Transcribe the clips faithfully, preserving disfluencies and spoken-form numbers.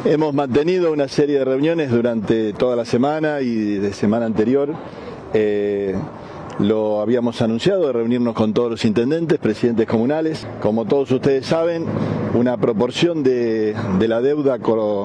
Hemos mantenido una serie de reuniones durante toda la semana y de semana anterior. Eh, lo habíamos anunciado, de reunirnos con todos los intendentes, presidentes comunales. Como todos ustedes saben, una proporción de, de la deuda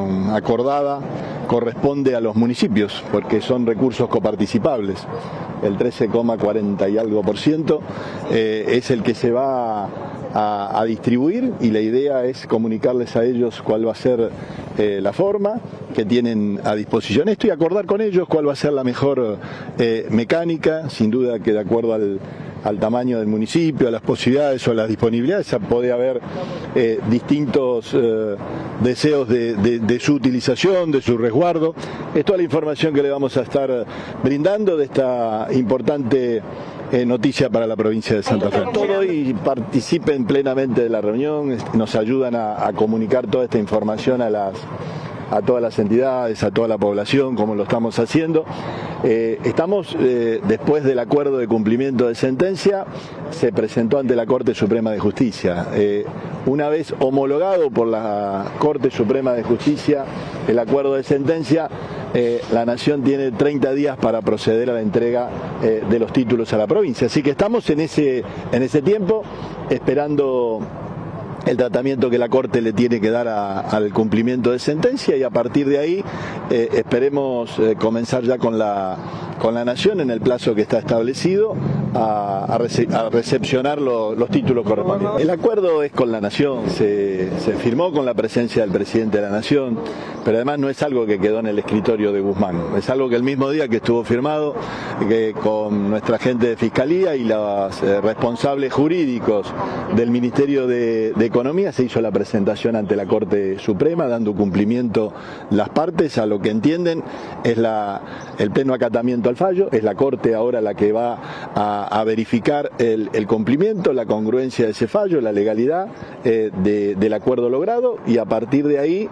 acordada corresponde a los municipios, porque son recursos coparticipables. El trece coma cuarenta y algo por ciento eh, es el que se va a, a distribuir, y la idea es comunicarles a ellos cuál va a ser eh, la forma que tienen a disposición esto y acordar con ellos cuál va a ser la mejor eh, mecánica. Sin duda que de acuerdo al, al tamaño del municipio, a las posibilidades o a las disponibilidades, puede haber eh, distintos eh, deseos de, de, de su utilización, de su resguardo. Es toda la información que le vamos a estar brindando de esta importante eh, noticia para la provincia de Santa Fe. Todo y participen plenamente de la reunión, nos ayudan a, a comunicar toda esta información a las a todas las entidades, a toda la población, como lo estamos haciendo. Eh, estamos, eh, después del acuerdo de cumplimiento de sentencia, se presentó ante la Corte Suprema de Justicia. Eh, una vez homologado por la Corte Suprema de Justicia el acuerdo de sentencia, eh, la Nación tiene treinta días para proceder a la entrega eh, de los títulos a la provincia. Así que estamos en ese, en ese tiempo, esperando el tratamiento que la Corte le tiene que dar a, al cumplimiento de sentencia, y a partir de ahí eh, esperemos eh, comenzar ya con la, con la Nación en el plazo que está establecido a, a, rece a recepcionar lo, los títulos correspondientes. El acuerdo es con la Nación, se, se firmó con la presencia del presidente de la Nación, pero además no es algo que quedó en el escritorio de Guzmán, es algo que el mismo día que estuvo firmado, que con nuestra gente de Fiscalía y los eh, responsables jurídicos del Ministerio de, de Economía, se hizo la presentación ante la Corte Suprema, dando cumplimiento las partes a lo que entienden es la, el pleno acatamiento al fallo. Es la Corte ahora la que va a, a verificar el, el cumplimiento, la congruencia de ese fallo, la legalidad eh, de, del acuerdo logrado, y a partir de ahí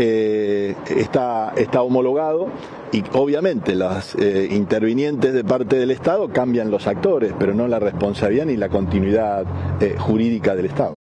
eh, está, está homologado. Y obviamente los eh, intervinientes de parte del Estado cambian los actores, pero no la responsabilidad ni la continuidad eh, jurídica del Estado.